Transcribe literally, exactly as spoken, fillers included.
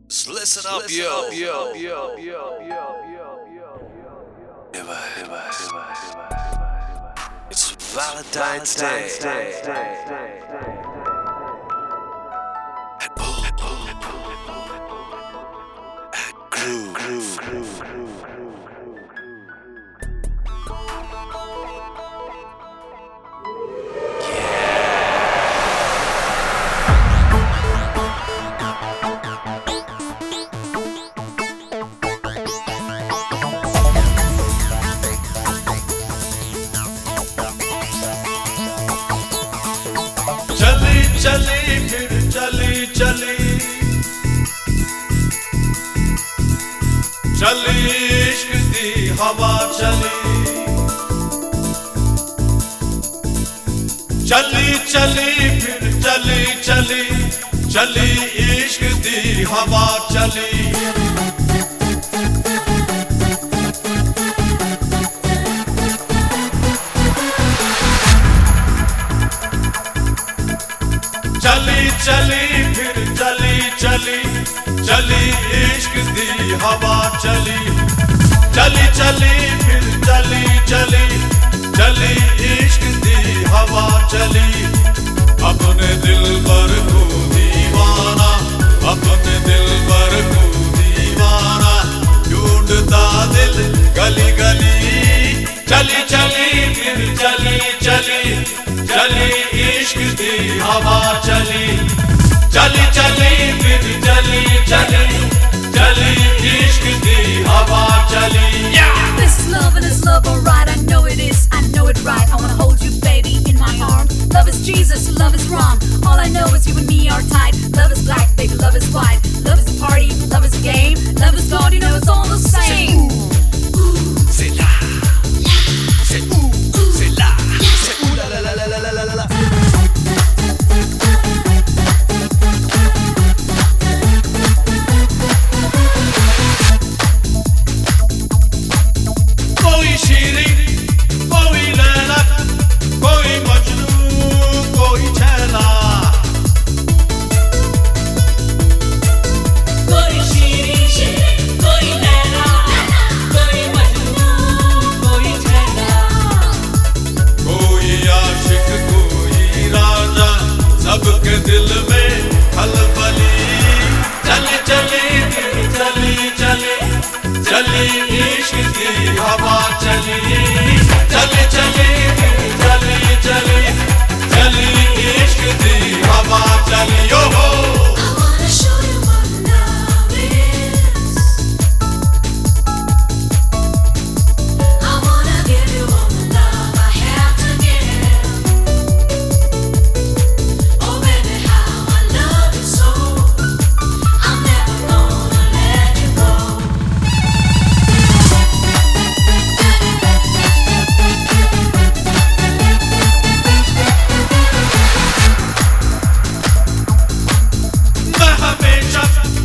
Just listen up, yo, yo, yo, yo, yo, yo, yo. It's Valentine's Day. And boom, boom, and groove, groove, groove, groove. चली फिर चली चली चली इश्क दी हवा चली चली चली फिर चली चली चली इश्क दी हवा चली चली चली फिर चली चली चली इश्क दी हवा चली चली चली फिर चली चली चली इश्क दी हवा चली अपने दिल पर को दीवाना अपने दिल पर को दीवाना ढूंढता दिल गली गली चली चली फिर चली चली चली इश्क दी हवा चली चली चली फिर चली चली चली इश्क दी हवा चली This is love and it's love alright. I know it is, I know it right. I wanna hold you baby in my arms. Love is Jesus, love is wrong. All I know is you and me are tight. Love is black, baby, love is white. Love is a party, love is a game. Love is God, you know it's all the same. C'est là, c'est où, c'est là, c'est où la la la la la la la la. कोई शीरी कोई लैला कोई मजनू कोई छैला कोई शीरी कोई लैला कोई मजनू कोई छैला कोई आशिक कोई राजा सबके दिल में खलबली चली चली चली चली चली इश्क की हवा चली चली चली चली चली चली इश्क की हवा चली ओ हो I wanna show you what love is. I wanna give you all the love I have to give. Oh baby, how I love you so. I'm never gonna let you go. मैं हमेशा